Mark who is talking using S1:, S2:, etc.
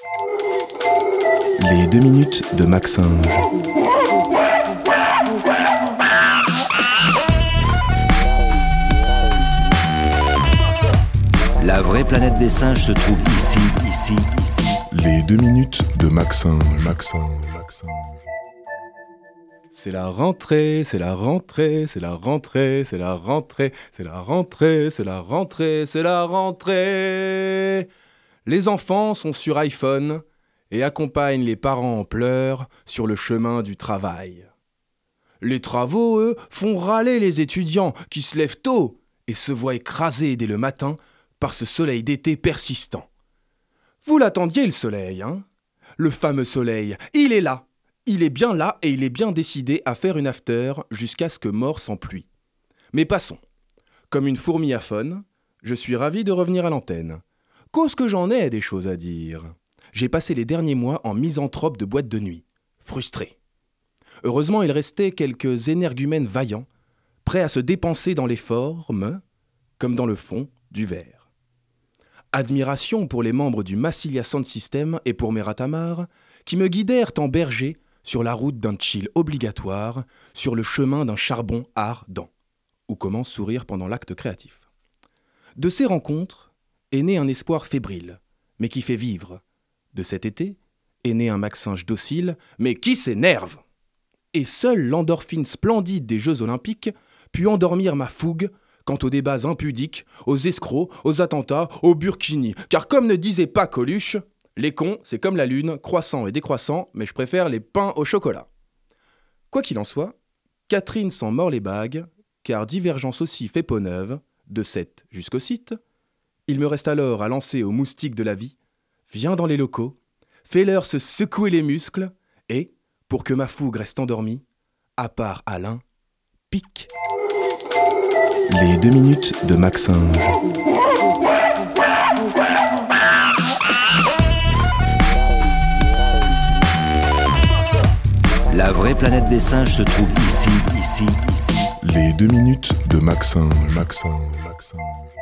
S1: Les 2 minutes de Maxinge.
S2: La vraie planète des singes se trouve ici.
S1: Les 2 minutes de Maxinge. C'est la rentrée, c'est la rentrée, c'est la rentrée, c'est la rentrée, c'est la rentrée, c'est la rentrée, c'est la rentrée. Les enfants sont sur iPhone et accompagnent les parents en pleurs sur le chemin du travail. Les travaux, eux, font râler les étudiants qui se lèvent tôt et se voient écrasés dès le matin par ce soleil d'été persistant. Vous l'attendiez, le soleil, hein ? Le fameux soleil, il est là. Il est bien là et il est bien décidé à faire une after jusqu'à ce que mort sans pluie. Mais passons. Comme une fourmi à faune, je suis ravi de revenir à l'antenne. Cause que j'en ai des choses à dire. J'ai passé les derniers mois en misanthrope de boîte de nuit, frustré. Heureusement, il restait quelques énergumènes vaillants, prêts à se dépenser dans les formes, comme dans le fond du verre. Admiration pour les membres du Massilia Sound System et pour Meratamar, qui me guidèrent en berger sur la route d'un chill obligatoire, sur le chemin d'un charbon ardent, où commence sourire pendant l'acte créatif. De ces rencontres est né un espoir fébrile, mais qui fait vivre. De cet été est né un Maxinge docile, mais qui s'énerve. Et seule l'endorphine splendide des Jeux Olympiques put endormir ma fougue quant aux débats impudiques, aux escrocs, aux attentats, aux burkinis. Car comme ne disait pas Coluche, les cons, c'est comme la lune, croissant et décroissant, mais je préfère les pains au chocolat. Quoi qu'il en soit, Catherine s'en mord les bagues, car divergence aussi fait peau neuve, de 7 jusqu'au site. Il me reste alors à lancer aux moustiques de la vie, viens dans les locaux, fais-leur se secouer les muscles, et, pour que ma fougue reste endormie, à part Alain, pique. Les 2 minutes de Maxinge.
S2: La vraie planète des singes se trouve ici.
S1: Les 2 minutes de Maxinge.